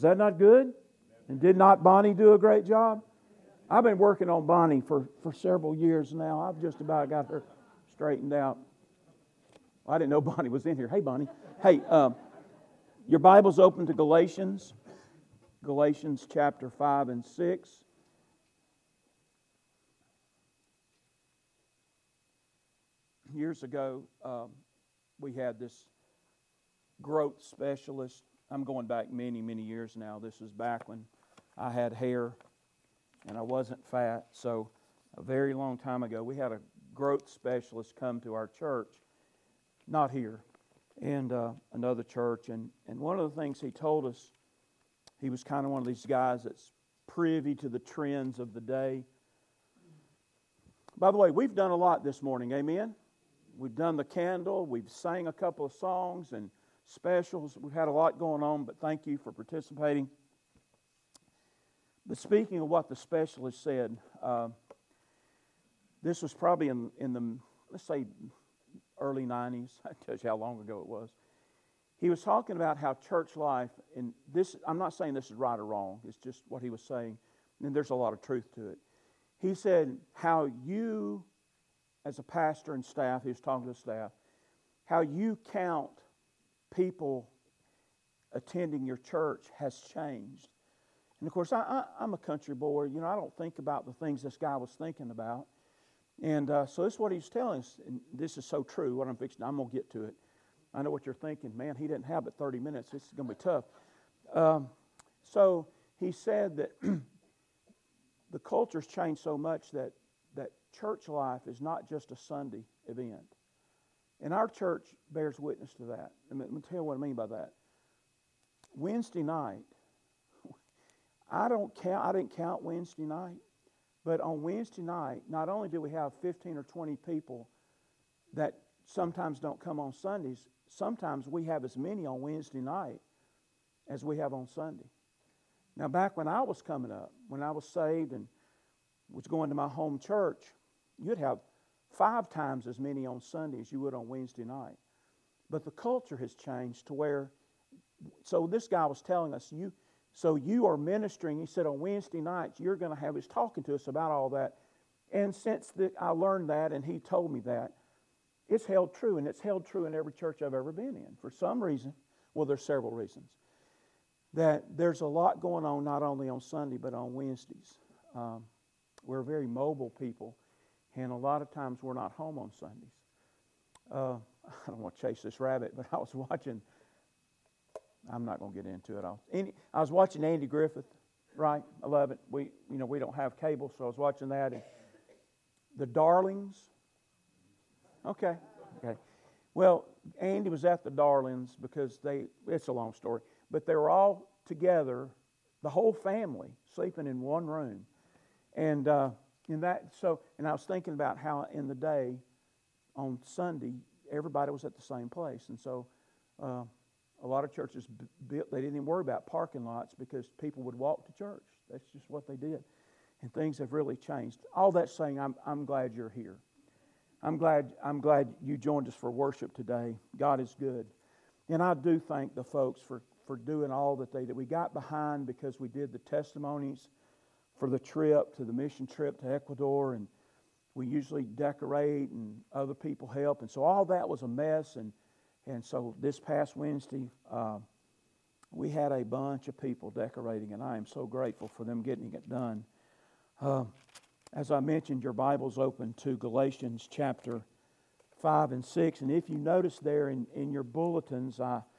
Is that not good? And did not Bonnie do a great job? I've been working on Bonnie for several years now. I've just about got her straightened out. I didn't know Bonnie was in here. Hey, Bonnie. Hey, your Bible's open to Galatians. Galatians chapter 5 and 6. Years ago, we had this growth specialist. I'm going back many, many years now. This is back when I had hair and I wasn't fat. So a very long time ago, we had a growth specialist come to our church, not here, and another church. And one of the things he told us, he was kind of one of these guys that's privy to the trends of the day. By the way, we've done a lot this morning, amen? We've done the candle, we've sang a couple of songs and specials. We've had a lot going on, but thank you for participating. But speaking of what the specialist said, this was probably in the, let's say, early 90s. That tells you how long ago it was. He was talking about how church life, and this, I'm not saying this is right or wrong, it's just what he was saying, and there's a lot of truth to it. He said how you, as a pastor and staff, he was talking to the staff, how you count people attending your church has changed. And of course, I'm a country boy. You know, I don't think about the things this guy was thinking about. And so this is what he's telling us, and this is so true. What I'm going to get to it. I know what you're thinking. Man, he didn't have but 30 minutes. This is going to be tough. So he said that the culture's changed so much that church life is not just a Sunday event. And our church bears witness to that. Let me tell you what I mean by that. Wednesday night, I didn't count Wednesday night, but on Wednesday night, not only do we have 15 or 20 people that sometimes don't come on Sundays, sometimes we have as many on Wednesday night as we have on Sunday. Now, back when I was coming up, when I was saved and was going to my home church, you'd have 5 times as many on Sunday as you would on Wednesday night. But the culture has changed to where, so this guy was telling us, you are ministering, he said on Wednesday nights, you're going to have, he's talking to us about all that. And since I learned that and he told me that, it's held true, and it's held true in every church I've ever been in. For some reason, well, there's several reasons, that there's a lot going on not only on Sunday but on Wednesdays. We're very mobile people, and a lot of times we're not home on Sundays. I don't want to chase this rabbit, but I was watching, I'm not going to get into it. I was watching Andy Griffith, right? I love it. We don't have cable, so I was watching that. And the Darlings. Okay. Well, Andy was at the Darlings because it's a long story, but they were all together, the whole family, sleeping in one room. And I was thinking about how in the day, on Sunday, everybody was at the same place. And so a lot of churches they didn't even worry about parking lots because people would walk to church. That's just what they did. And things have really changed. All that saying, I'm glad you're here. I'm glad you joined us for worship today. God is good. And I do thank the folks for doing all that they did. We got behind because we did the testimonies for the trip, to the mission trip to Ecuador, and we usually decorate and other people help. And so all that was a mess. And so this past Wednesday, we had a bunch of people decorating, and I am so grateful for them getting it done. As I mentioned, your Bible's open to Galatians chapter 5 and 6. And if you notice there in your bulletins,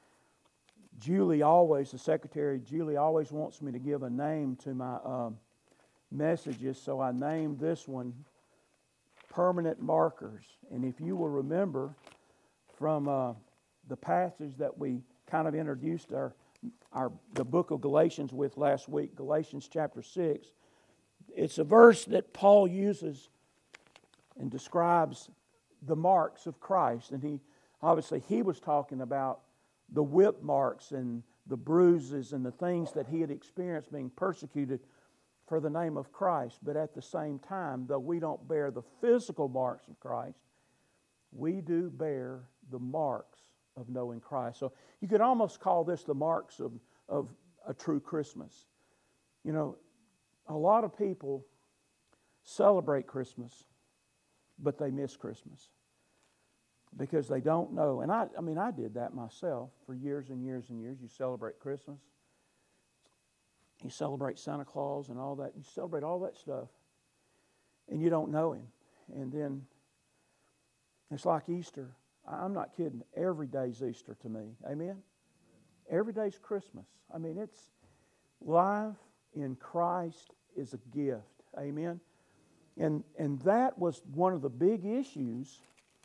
the secretary, Julie always wants me to give a name to my messages. So I named this one Permanent Markers. And if you will remember from the passage that we kind of introduced the book of Galatians with last week, Galatians chapter 6, it's a verse that Paul uses and describes the marks of Christ. And he was talking about the whip marks and the bruises and the things that he had experienced being persecuted for the name of Christ. But at the same time, though we don't bear the physical marks of Christ, we do bear the marks of knowing Christ. So you could almost call this the marks of a true Christmas. You know, a lot of people celebrate Christmas, but they miss Christmas because they don't know. And I did that myself for years and years and years. You celebrate Christmas, you celebrate Santa Claus and all that. You celebrate all that stuff, and you don't know Him. And then it's like Easter. I'm not kidding. Every day's Easter to me. Amen? Every day's Christmas. I mean, it's life in Christ is a gift. Amen? And that was one of the big issues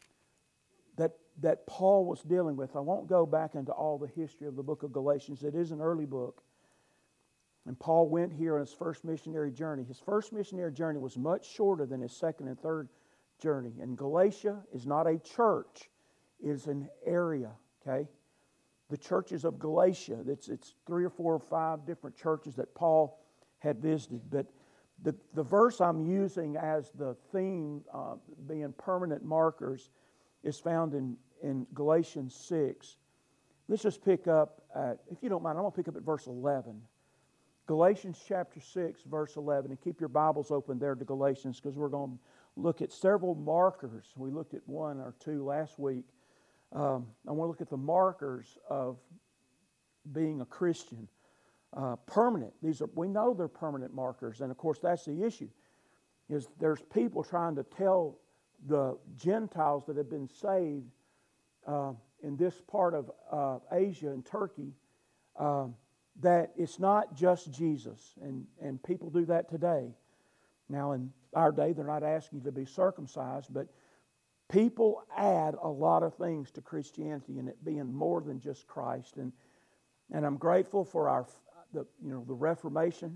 that Paul was dealing with. I won't go back into all the history of the book of Galatians. It is an early book. And Paul went here on his first missionary journey. His first missionary journey was much shorter than his second and third journey. And Galatia is not a church. It is an area, okay? The churches of Galatia, it's 3 or 4 or 5 different churches that Paul had visited. But the verse I'm using as the theme, being permanent markers, is found in Galatians 6. Let's just pick up at, if you don't mind, I'm going to pick up at verse 11. Galatians chapter 6, verse 11. And keep your Bibles open there to Galatians, because we're going to look at several markers. We looked at 1 or 2 last week. I want to look at the markers of being a Christian. Permanent. We know they're permanent markers. And of course, that's the issue. Is there's people trying to tell the Gentiles that have been saved in this part of Asia and Turkey that it's not just Jesus. And people do that today. Now, in our day, they're not asking you to be circumcised, but people add a lot of things to Christianity, and it being more than just Christ. And I'm grateful for the Reformation,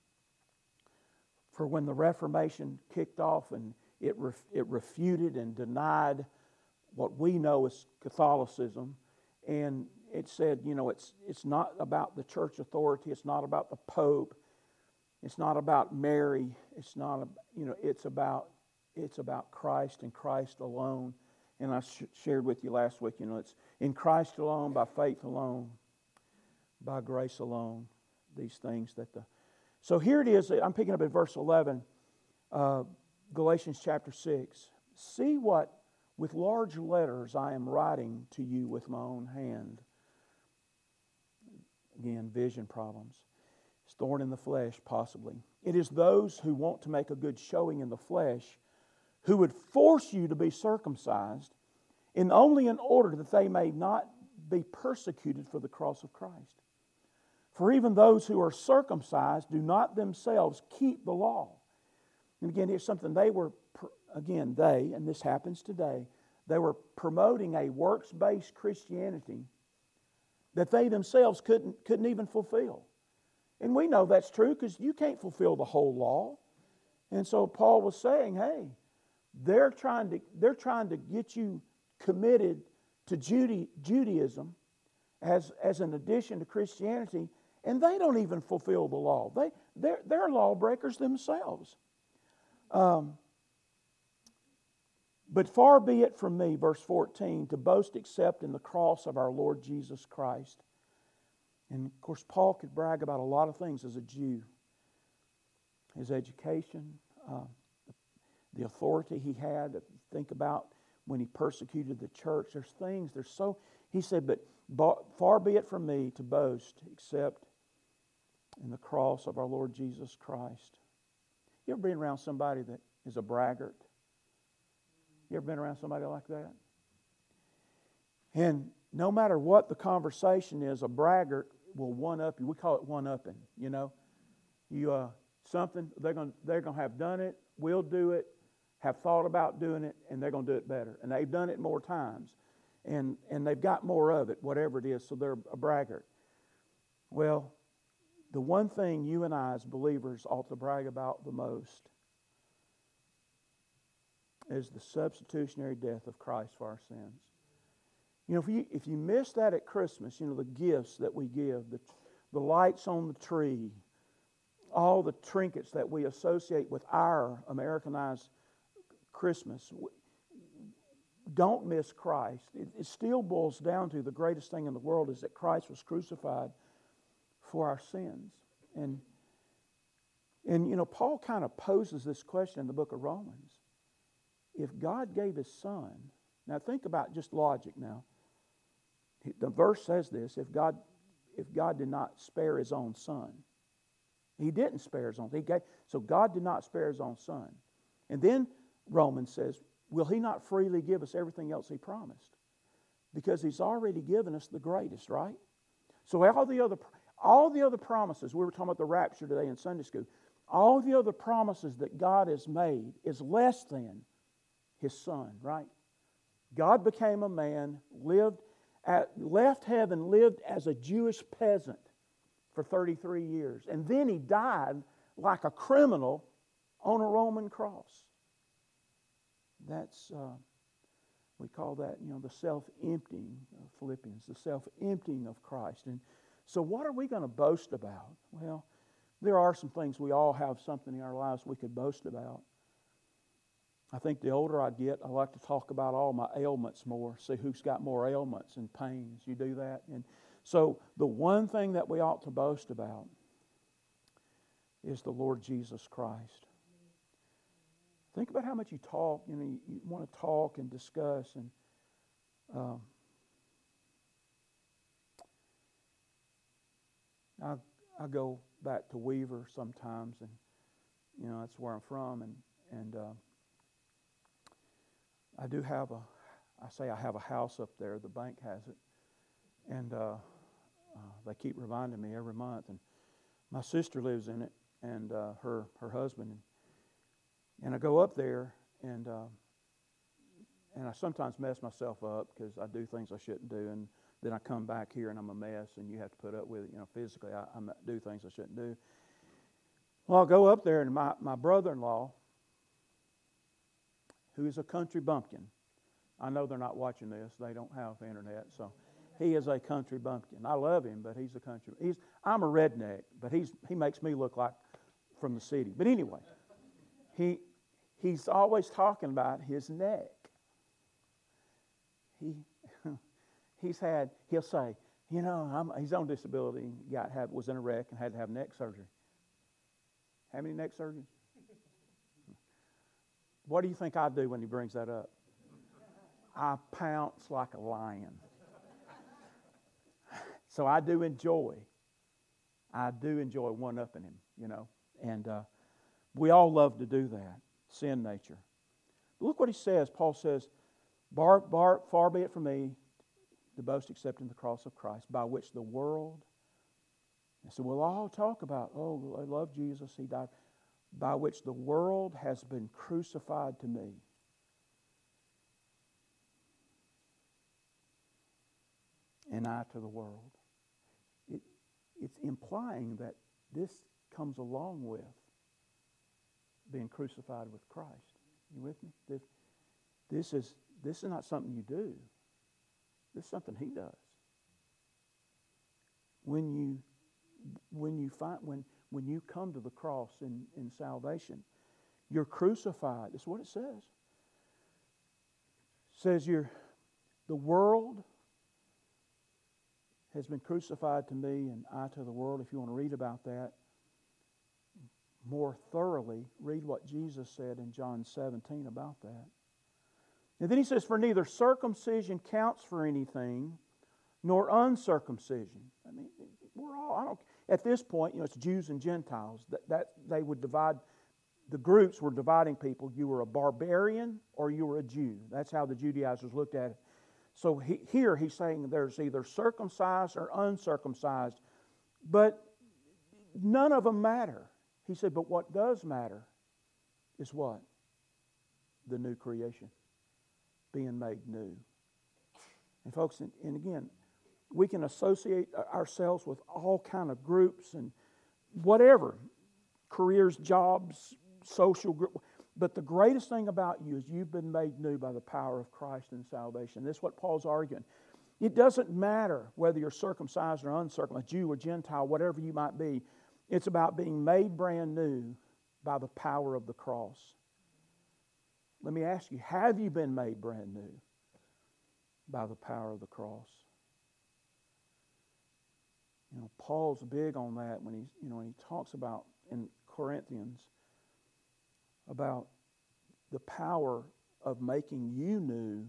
for when the Reformation kicked off and it refuted and denied what we know as Catholicism. And it said, it's not about the church authority, it's not about the Pope, it's not about Mary, it's about Christ and Christ alone. And I shared with you last week, it's in Christ alone, by faith alone, by grace alone, these things So here it is, I'm picking up at verse 11, Galatians chapter 6. See what, with large letters, I am writing to you with my own hand. Again, vision problems. It's thorn in the flesh, possibly. It is those who want to make a good showing in the flesh who would force you to be circumcised, and only in order that they may not be persecuted for the cross of Christ. For even those who are circumcised do not themselves keep the law. And again, here's something and this happens today, they were promoting a works-based Christianity that they themselves couldn't even fulfill. And we know that's true because you can't fulfill the whole law. And so Paul was saying, hey, they're trying to get you committed to Judaism as an addition to Christianity, and they don't even fulfill the law. They're lawbreakers themselves. But far be it from me, verse 14, to boast except in the cross of our Lord Jesus Christ. And of course, Paul could brag about a lot of things as a Jew. His education, the authority he had. Think about when he persecuted the church. He said, but far be it from me to boast except in the cross of our Lord Jesus Christ. You ever been around somebody that is a braggart? You ever been around somebody like that? And no matter what the conversation is, a braggart will one-up you. We call it one-upping, something, they're going to have done it, will do it, have thought about doing it, and they're going to do it better. And they've done it more times. And they've got more of it, whatever it is, so they're a braggart. Well, the one thing you and I as believers ought to brag about the most is the substitutionary death of Christ for our sins. If you miss that at Christmas, the gifts that we give, the lights on the tree, all the trinkets that we associate with our Americanized Christmas, don't miss Christ. It still boils down to the greatest thing in the world is that Christ was crucified for our sins. And Paul kind of poses this question in the book of Romans. If God gave His Son, now think about just logic now. The verse says this, if God did not spare His own Son. He didn't spare His own. So God did not spare His own Son. And then Romans says, will He not freely give us everything else He promised? Because He's already given us the greatest, right? So all the other promises, we were talking about the rapture today in Sunday school, all the other promises that God has made is less than His Son, right? God became a man, left heaven, lived as a Jewish peasant for 33 years. And then He died like a criminal on a Roman cross. That's, we call that, the self-emptying of Philippians, the self-emptying of Christ. And so what are we going to boast about? Well, there are some things, we all have something in our lives we could boast about. I think the older I get, I like to talk about all my ailments more, see who's got more ailments and pains. You do that? And so the one thing that we ought to boast about is the Lord Jesus Christ. Think about how much you talk. You want to talk and discuss. And I go back to Weaver sometimes, and that's where I'm from. And I do have I have a house up there. The bank has it, and they keep reminding me every month. And my sister lives in it, and her husband. And I go up there, and I sometimes mess myself up because I do things I shouldn't do, and then I come back here and I'm a mess, and you have to put up with it. Physically, I do things I shouldn't do. Well, I'll go up there, and my brother-in-law, who is a country bumpkin. I know they're not watching this. They don't have internet, so he is a country bumpkin. I love him, but he's a country. I'm a redneck, but he makes me look like from the city. But anyway, he's always talking about his neck. He'll say, he's on disability. Was in a wreck and had to have neck surgery. How many neck surgeries? What do you think I do when he brings that up? I pounce like a lion. So I do enjoy one-upping him, and we all love to do that, sin nature. But look what he says. Paul says, far be it from me to boast except in the cross of Christ, by which the world, and so we'll all talk about, I love Jesus, He died, by which the world has been crucified to me. And I to the world. It's implying that this comes along with being crucified with Christ. You with me? This is not something you do. This is something He does. When you come to the cross in salvation, you're crucified. That's what it says. It says the world has been crucified to me and I to the world. If you want to read about that more thoroughly, read what Jesus said in John 17 about that. And then he says, for neither circumcision counts for anything, nor uncircumcision. I mean, at this point, it's Jews and Gentiles. That they would divide, the groups were dividing people. You were a barbarian or you were a Jew. That's how the Judaizers looked at it. So here he's saying there's either circumcised or uncircumcised, but none of them matter. He said, but what does matter is what? The new creation, being made new. And folks, and again, we can associate ourselves with all kind of groups and whatever, careers, jobs, social group. But the greatest thing about you is you've been made new by the power of Christ in salvation. This is what Paul's arguing. It doesn't matter whether you're circumcised or uncircumcised, Jew or Gentile, whatever you might be. It's about being made brand new by the power of the cross. Let me ask you, have you been made brand new by the power of the cross? Paul's big on that when he talks about in Corinthians about the power of making you new,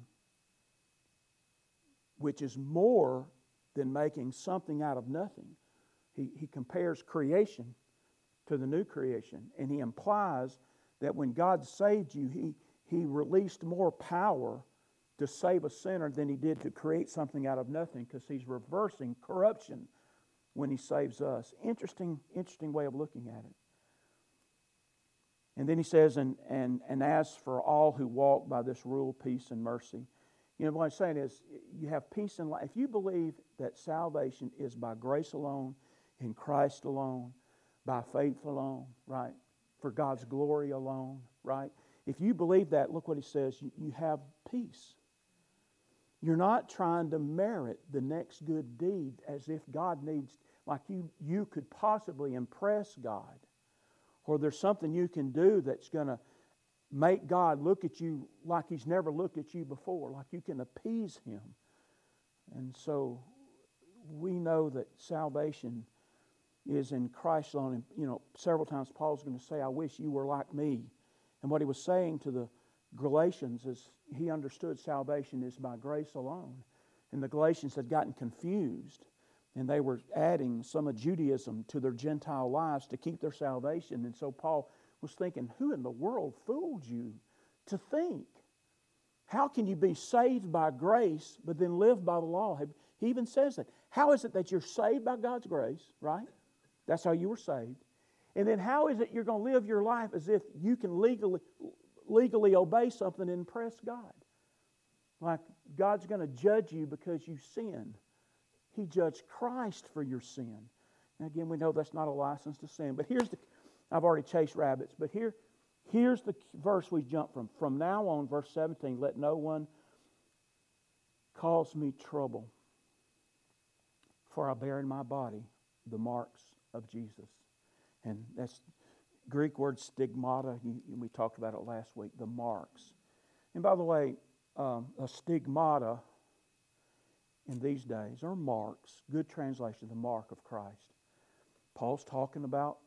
which is more than making something out of nothing. He compares creation to the new creation, and he implies that when God saved you, he released more power to save a sinner than he did to create something out of nothing, because he's reversing corruption when he saves us. Interesting way of looking at it. And then he says, and as for all who walk by this rule, peace and mercy. What I'm saying is, you have peace in life. If you believe that salvation is by grace alone, in Christ alone, by faith alone, right? For God's glory alone, right? If you believe that, look what he says, you have peace. You're not trying to merit the next good deed as if God needs, like you could possibly impress God. Or there's something you can do that's going to make God look at you like He's never looked at you before, like you can appease Him. And so we know that salvation is in Christ alone. And, several times Paul's going to say, I wish you were like me. And what he was saying to the Galatians is he understood salvation is by grace alone. And the Galatians had gotten confused, and they were adding some of Judaism to their Gentile lives to keep their salvation. And so Paul was thinking, who in the world fooled you to think? How can you be saved by grace but then live by the law? He even says that. How is it that you're saved by God's grace, right? That's how you were saved. And then how is it you're going to live your life as if you can legally obey something and impress God? Like God's going to judge you because you sinned. He judged Christ for your sin. And again, we know that's not a license to sin. But I've already chased rabbits, but here's the verse we jump from. From now on, verse 17, let no one cause me trouble, for I bear in my body the marks of Jesus. And that's Greek word stigmata. We talked about it last week, the marks. And by the way, a stigmata in these days are marks. Good translation, the mark of Christ. Paul's talking about,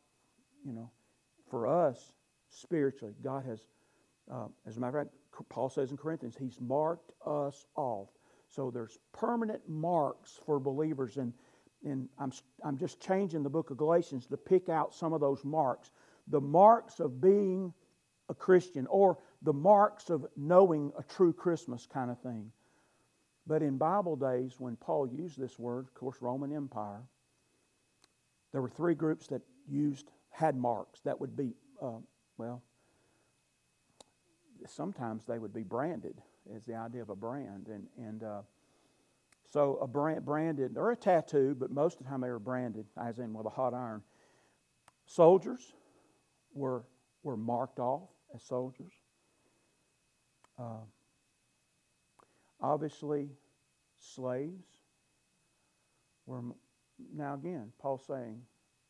for us, spiritually, God has, as a matter of fact, Paul says in Corinthians, He's marked us off. So there's permanent marks for believers, and I'm just changing the book of Galatians to pick out some of those marks. The marks of being a Christian, or the marks of knowing a true Christmas kind of thing. But in Bible days, when Paul used this word, of course, Roman Empire, there were three groups that had marks that would be, sometimes they would be branded, as the idea of a brand. So a branded, or a tattoo, but most of the time they were branded, as in with a hot iron. Soldiers were marked off as soldiers. Obviously, slaves were. Now again, Paul's saying,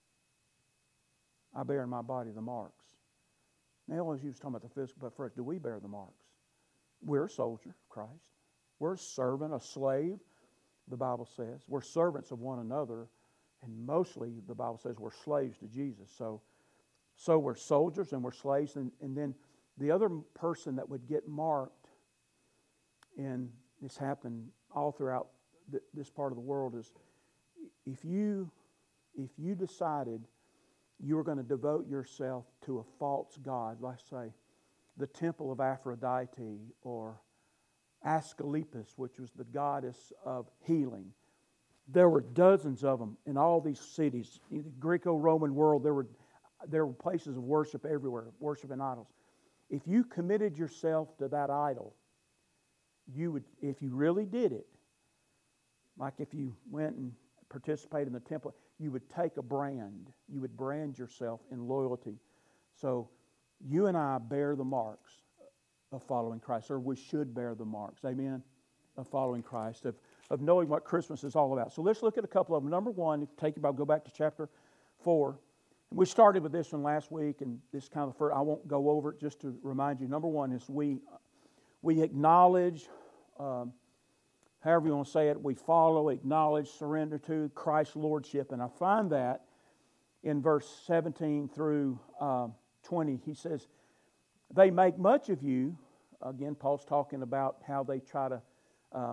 I bear in my body the marks. Now, always he was talking about the physical, but first, do we bear the marks? We're a soldier of Christ. We're a servant, a slave, the Bible says. We're servants of one another, and mostly the Bible says we're slaves to Jesus. So we're soldiers and we're slaves, and then the other person that would get marked, and this happened all throughout this part of the world, is if you decided you were going to devote yourself to a false god, let's say the temple of Aphrodite or Asclepius, which was the goddess of healing. There were dozens of them in all these cities. In the Greco-Roman world, there were places of worship everywhere, worshiping idols. If you committed yourself to that idol, you would, if you really did it, like if you went and participated in the temple, you would take a brand. You would brand yourself in loyalty. So you and I bear the marks of following Christ, or we should bear the marks, amen, of following Christ, of knowing what Christmas is all about. So let's look at a couple of them. Number one, go back to chapter 4. And we started with this one last week, and this kind of first, I won't go over it just to remind you. Number one is we acknowledge however you want to say it, we follow, acknowledge, surrender to Christ's Lordship. And I find that in verse 17 through 20. He says, they make much of you. Again, Paul's talking about how they try to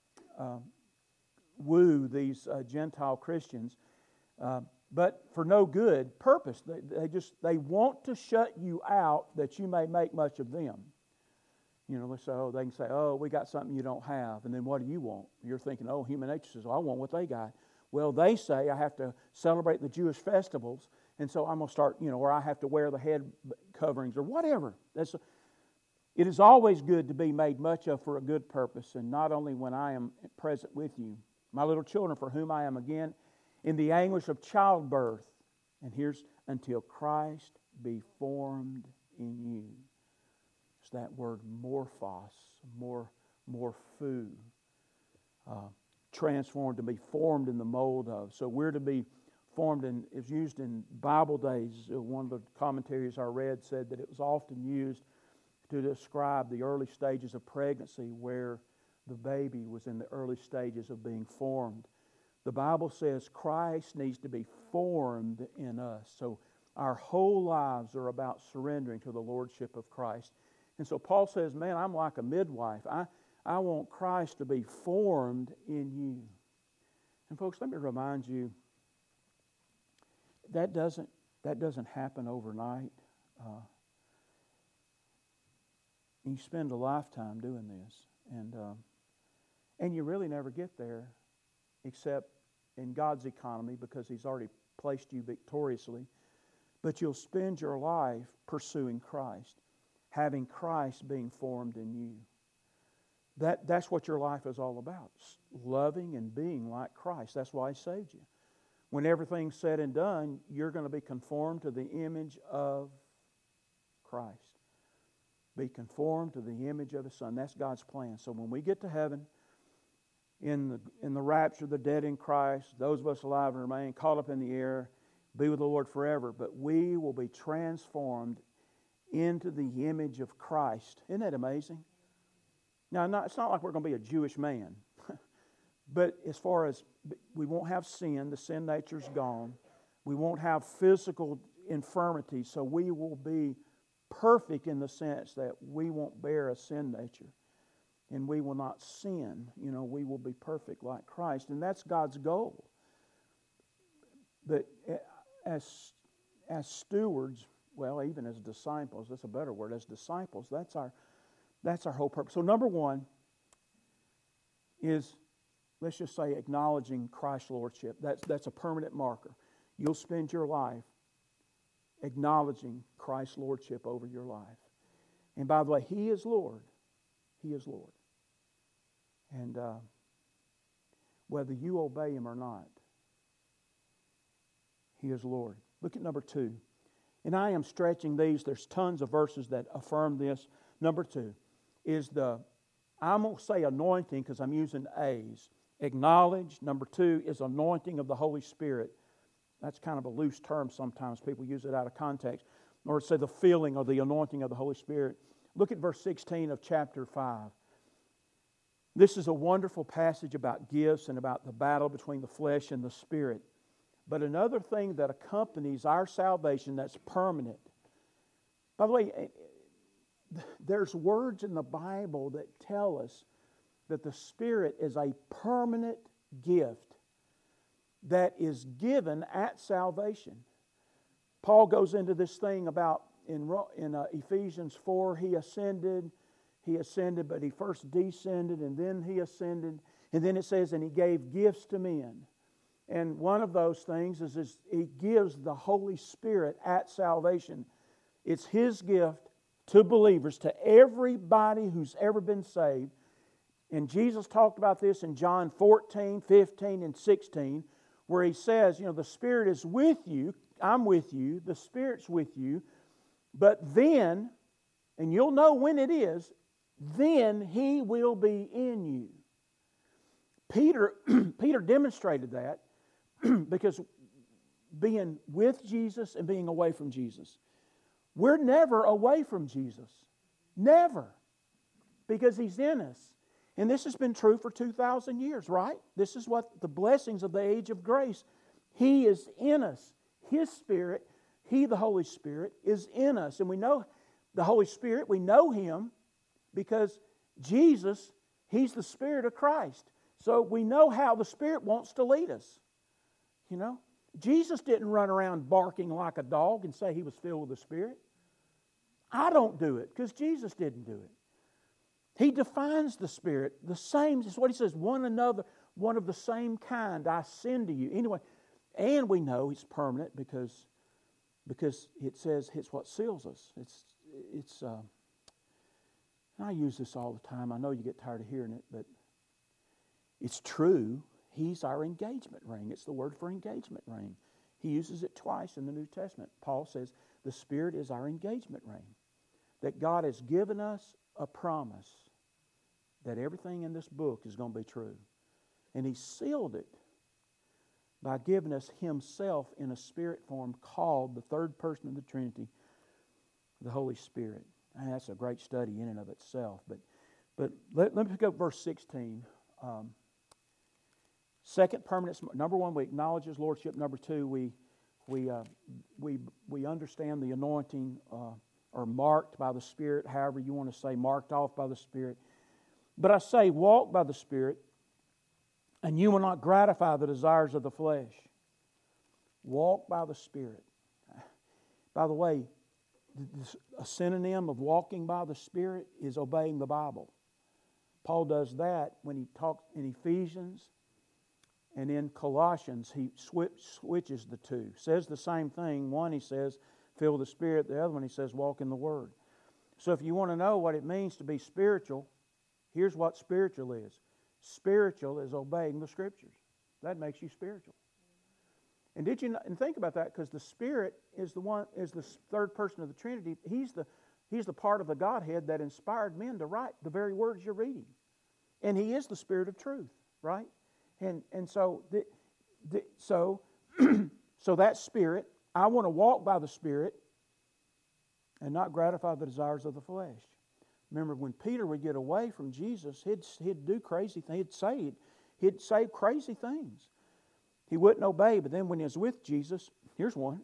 woo these Gentile Christians, but for no good purpose. They want to shut you out that you may make much of them. You know, so they can say, oh, we got something you don't have. And then what do you want? You're thinking, oh, human nature says, I want what they got. Well, they say I have to celebrate the Jewish festivals, and so I'm going to start, or I have to wear the head coverings or whatever. It is always good to be made much of for a good purpose, and not only when I am present with you. My little children, for whom I am again in the anguish of childbirth. And here's until Christ be formed in you. It's that word morphos, morphu, transformed, to be formed in the mold of. So we're to be formed in, is used in Bible days. One of the commentaries I read said that it was often used to describe the early stages of pregnancy where the baby was in the early stages of being formed. The Bible says Christ needs to be formed in us. So our whole lives are about surrendering to the Lordship of Christ. And so Paul says, man, I'm like a midwife. I want Christ to be formed in you. And folks, let me remind you, that doesn't happen overnight. You spend a lifetime doing this, and you really never get there except in God's economy, because He's already placed you victoriously. But you'll spend your life pursuing Christ, having Christ being formed in you. That's what your life is all about, loving and being like Christ. That's why He saved you. When everything's said and done, you're going to be conformed to the image of Christ. Be conformed to the image of His Son. That's God's plan. So when we get to heaven, in the rapture, the dead in Christ, those of us alive and remain, caught up in the air, be with the Lord forever. But we will be transformed into the image of Christ. Isn't that amazing? Now, it's not like we're going to be a Jewish man. But as far as we won't have sin, the sin nature's gone. We won't have physical infirmity, so we will be perfect in the sense that we won't bear a sin nature. And we will not sin. We will be perfect like Christ. And that's God's goal. But as stewards, well, even as disciples, that's a better word, as disciples, that's our whole purpose. So number one is, let's just say, acknowledging Christ's Lordship. That's a permanent marker. You'll spend your life acknowledging Christ's Lordship over your life. And by the way, He is Lord. He is Lord. And whether you obey Him or not, He is Lord. Look at number 2. And I am stretching these. There's tons of verses that affirm this. Number 2 is I'm going to say anointing because I'm using A's. Acknowledge. Number 2 is anointing of the Holy Spirit. That's kind of a loose term sometimes. People use it out of context. Or say the filling or the anointing of the Holy Spirit. Look at verse 16 of chapter 5. This is a wonderful passage about gifts and about the battle between the flesh and the spirit. But another thing that accompanies our salvation that's permanent. By the way, there's words in the Bible that tell us that the Spirit is a permanent gift that is given at salvation. Paul goes into this thing about in Ephesians 4, He ascended, but He first descended, and then He ascended. And then it says, and He gave gifts to men. And one of those things is He gives the Holy Spirit at salvation. It's His gift to believers, to everybody who's ever been saved. And Jesus talked about this in John 14, 15, and 16, where He says, the Spirit is with you. I'm with you. The Spirit's with you. But then, and you'll know when it is, then He will be in you. Peter demonstrated that because being with Jesus and being away from Jesus. We're never away from Jesus. Never. Because He's in us. And this has been true for 2,000 years, right? This is what the blessings of the age of grace. He is in us. His Spirit, He, the Holy Spirit, is in us. And we know the Holy Spirit, we know Him because Jesus, He's the Spirit of Christ. So we know how the Spirit wants to lead us. You know? Jesus didn't run around barking like a dog and say He was filled with the Spirit. I don't do it because Jesus didn't do it. He defines the Spirit the same. It's what He says, one another, one of the same kind I send to you. Anyway, and we know He's permanent because it says it's what seals us. It's I use this all the time. I know you get tired of hearing it, but it's true. He's our engagement ring. It's the word for engagement ring. He uses it twice in the New Testament. Paul says the Spirit is our engagement ring. That God has given us a promise that everything in this book is going to be true. And He sealed it by giving us Himself in a spirit form called the third person of the Trinity, the Holy Spirit. And that's a great study in and of itself. But let me pick up verse 16. Second permanence. Number one, we acknowledge His lordship. Number two, we understand the anointing or marked by the Spirit, however you want to say, marked off by the Spirit. But I say, walk by the Spirit, and you will not gratify the desires of the flesh. Walk by the Spirit. By the way, a synonym of walking by the Spirit is obeying the Bible. Paul does that when he talks in Ephesians, and in Colossians he switches the two. Says the same thing. One he says, fill the Spirit. The other one he says, walk in the Word. So if you want to know what it means to be spiritual, here's what spiritual is. Spiritual is obeying the Scriptures. That makes you spiritual. And think about that, because the Spirit is the third person of the Trinity. He's the part of the Godhead that inspired men to write the very words you're reading. And He is the Spirit of truth, right? And so so that Spirit, I want to walk by the Spirit and not gratify the desires of the flesh. Remember, when Peter would get away from Jesus, he'd do crazy things. He'd say crazy things. He wouldn't obey, but then when he was with Jesus, here's one.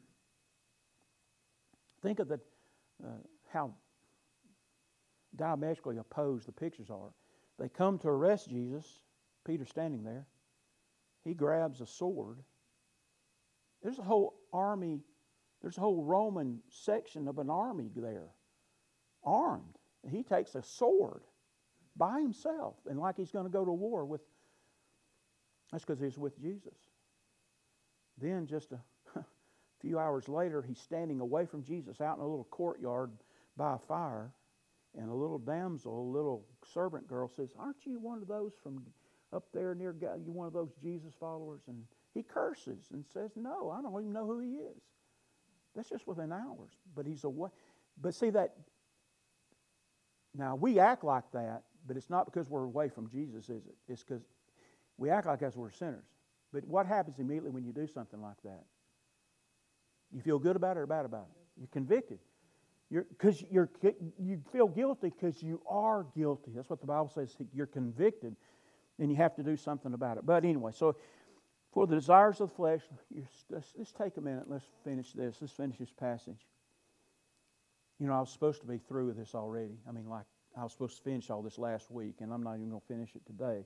Think of how diametrically opposed the pictures are. They come to arrest Jesus. Peter's standing there. He grabs a sword. There's a whole army, there's a whole Roman section of an army there, armed. He takes a sword by himself, and like he's going to go to war with. That's because he's with Jesus. Then just a few hours later, he's standing away from Jesus out in a little courtyard by a fire, and a little damsel, a little servant girl says, "Aren't you one of those from up there near God? You one of those Jesus followers?" And he curses and says, "No, I don't even know who he is." That's just within hours. But he's away. But see that. Now we act like that, but it's not because we're away from Jesus, is it? It's because we act like as we're sinners. But what happens immediately when you do something like that? You feel good about it or bad about it? You're convicted. You feel guilty because you are guilty. That's what the Bible says. You're convicted, and you have to do something about it. But anyway, so for the desires of the flesh, let's take a minute. Let's finish this. Let's finish this passage. You know, I was supposed to be through with this already. I mean, like, I was supposed to finish all this last week, and I'm not even going to finish it today.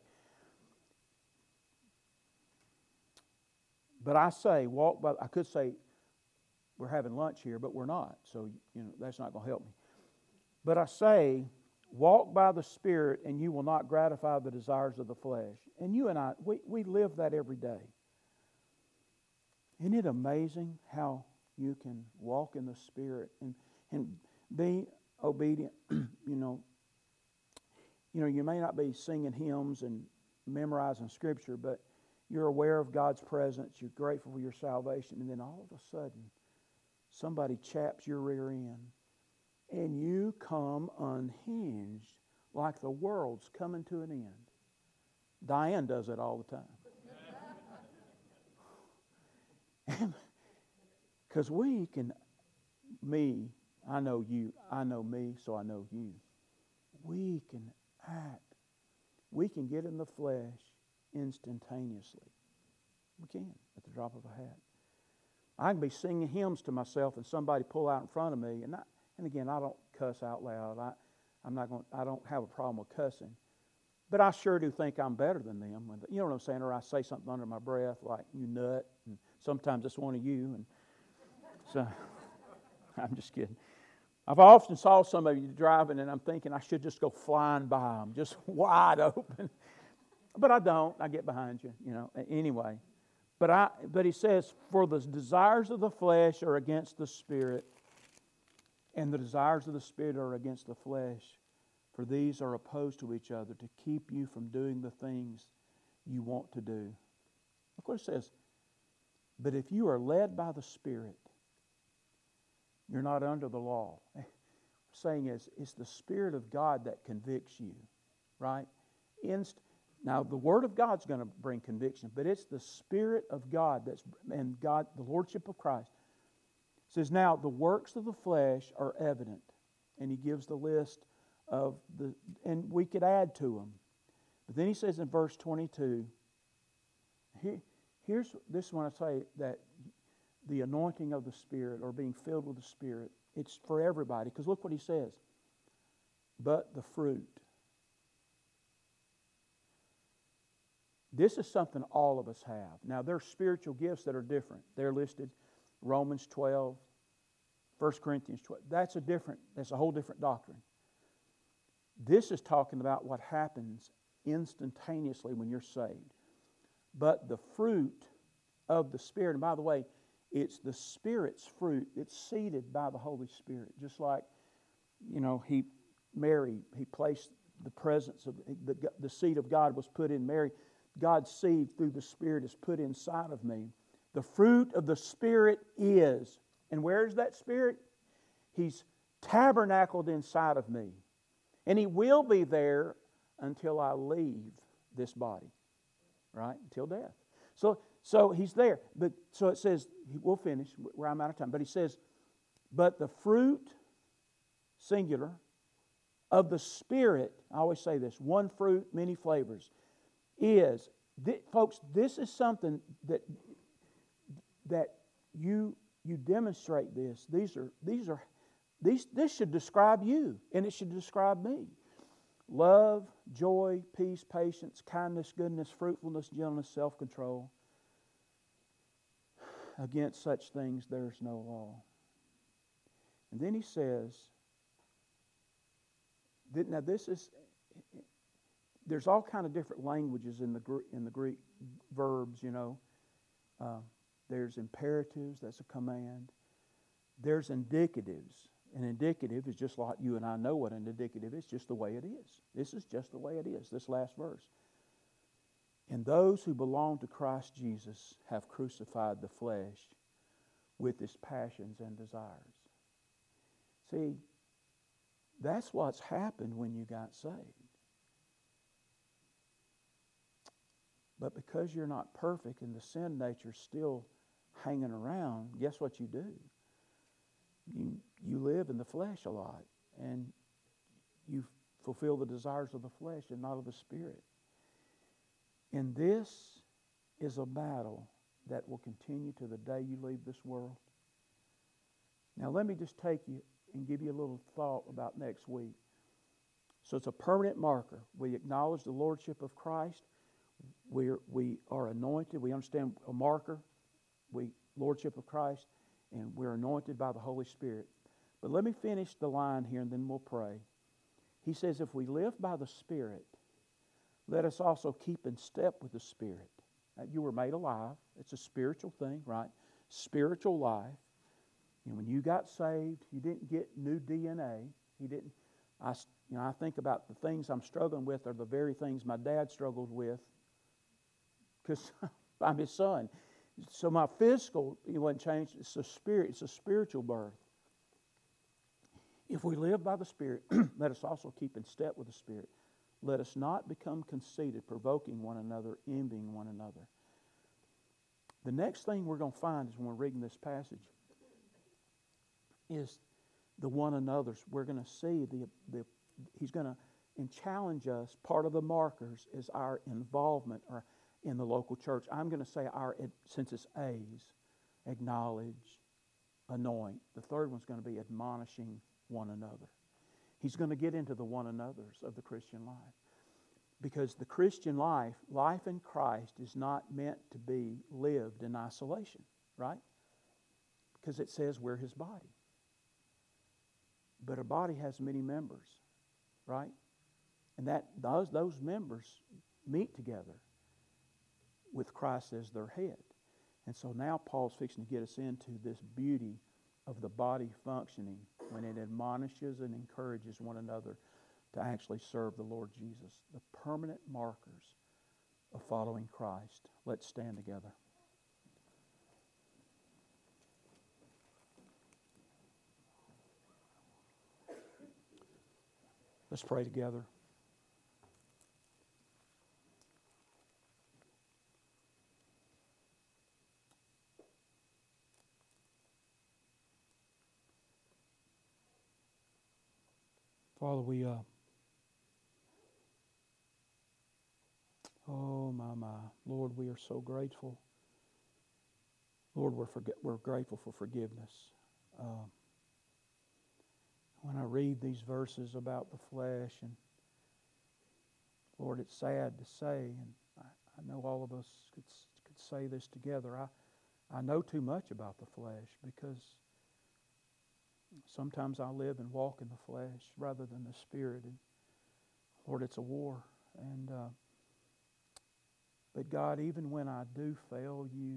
But I say, walk by, I could say we're having lunch here, but we're not. So, you know, that's not going to help me. But I say, walk by the Spirit, and you will not gratify the desires of the flesh. And you and I, we live that every day. Isn't it amazing how you can walk in the Spirit and be obedient? You know, you may not be singing hymns and memorizing Scripture, but you're aware of God's presence. You're grateful for your salvation, and then all of a sudden, somebody chaps your rear end, and you come unhinged like the world's coming to an end. Diane does it all the time. Because I know you, I know me, so I know you. We can act We can get in the flesh instantaneously. We can, at the drop of a hat. I can be singing hymns to myself and somebody pull out in front of me, and again, I don't cuss out loud. I don't have a problem with cussing. But I sure do think I'm better than them. You know what I'm saying? Or I say something under my breath like, you nut. And sometimes it's one of you. And so, I'm just kidding. I've often saw somebody driving and I'm thinking I should just go flying by them, just wide open. But I don't. I get behind you, Anyway. But he says, for the desires of the flesh are against the Spirit, and the desires of the Spirit are against the flesh. For these are opposed to each other to keep you from doing the things you want to do. Look what it says. But if you are led by the Spirit, you're not under the law. Saying is, it's the Spirit of God that convicts you, right? Now, the Word of God's going to bring conviction, but it's the Spirit of God and God, the Lordship of Christ. It says, now, the works of the flesh are evident. And he gives the list of and we could add to them. But then he says in verse 22, here's this one I say that the anointing of the Spirit or being filled with the Spirit, it's for everybody. Because look what he says. But the fruit. This is something all of us have. Now, there are spiritual gifts that are different. They're listed Romans 12, 1 Corinthians 12. That's a whole different doctrine. This is talking about what happens instantaneously when you're saved. But the fruit of the Spirit, and by the way, it's the Spirit's fruit. It's seeded by the Holy Spirit. Just like, Mary, he placed the presence of, the seed of God was put in Mary. God's seed through the Spirit is put inside of me. The fruit of the Spirit is, and where is that Spirit? He's tabernacled inside of me. And He will be there until I leave this body, right? Until death. So He's there. But so it says, we'll finish, I'm out of time. But He says, but the fruit, singular, of the Spirit, I always say this, one fruit, many flavors, is, folks, this is something that you demonstrate this. This should describe you, and it should describe me. Love, joy, peace, patience, kindness, goodness, fruitfulness, gentleness, self-control. Against such things there's no law. And then he says, now this is, there's all kind of different languages in the Greek verbs, There's imperatives, that's a command. There's indicatives. An indicative is just like you and I know what an indicative is, just the way it is. This is just the way it is, this last verse. And those who belong to Christ Jesus have crucified the flesh with its passions and desires. See, that's what's happened when you got saved. But because you're not perfect and the sin nature's still hanging around, guess what you do? You live in the flesh a lot, and you fulfill the desires of the flesh and not of the Spirit. And this is a battle that will continue to the day you leave this world. Now let me just take you and give you a little thought about next week. So it's a permanent marker. We acknowledge the Lordship of Christ. We are anointed. We understand a marker. Lordship of Christ. And we're anointed by the Holy Spirit. But let me finish the line here and then we'll pray. He says, if we live by the Spirit, let us also keep in step with the Spirit. You were made alive. It's a spiritual thing, right? Spiritual life. And when you got saved, you didn't get new DNA. I think about the things I'm struggling with are the very things my dad struggled with because I'm his son. So my physical, wasn't changed. It's a spirit. It's a spiritual birth. If we live by the Spirit, let us also keep in step with the Spirit. Let us not become conceited, provoking one another, envying one another. The next thing we're going to find is when we're reading this passage is the one another's. We're going to see he's going to and challenge us. Part of the markers is our involvement in the local church. I'm going to say since it's A's, acknowledge, anoint. The third one's going to be admonishing one another. He's going to get into the one another's of the Christian life. Because the Christian life in Christ is not meant to be lived in isolation, right? Because it says we're His body. But a body has many members, right? And those members meet together with Christ as their head. And so now Paul's fixing to get us into this beauty of the body functioning when it admonishes and encourages one another to actually serve the Lord Jesus. The permanent markers of following Christ. Let's stand together. Let's pray together. Father, Lord, we are so grateful. Lord, we're grateful for forgiveness. When I read these verses about the flesh, and Lord, it's sad to say, and I know all of us could say this together. I know too much about the flesh because sometimes I live and walk in the flesh rather than the Spirit. And Lord, it's a war. And but God, even when I do fail You,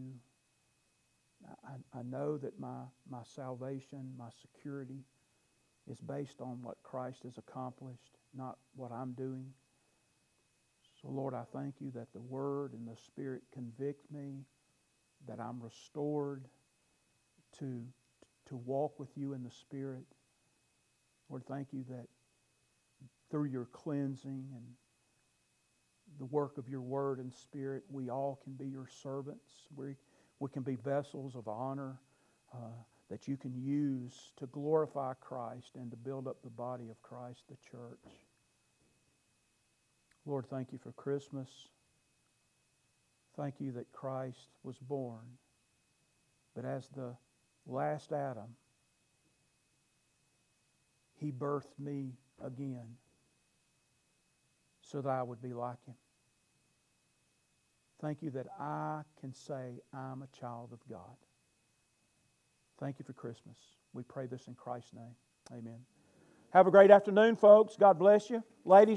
I know that my salvation, my security is based on what Christ has accomplished, not what I'm doing. So Lord, I thank You that the Word and the Spirit convict me, that I'm restored to walk with You in the Spirit. Lord, thank You that through Your cleansing and the work of Your Word and Spirit, we all can be Your servants. We can be vessels of honor that You can use to glorify Christ and to build up the body of Christ, the church. Lord, thank You for Christmas. Thank You that Christ was born. But as the last Adam, He birthed me again so that I would be like Him. Thank You that I can say I'm a child of God. Thank You for Christmas. We pray this in Christ's name. Amen. Have a great afternoon, folks. God bless you. Ladies,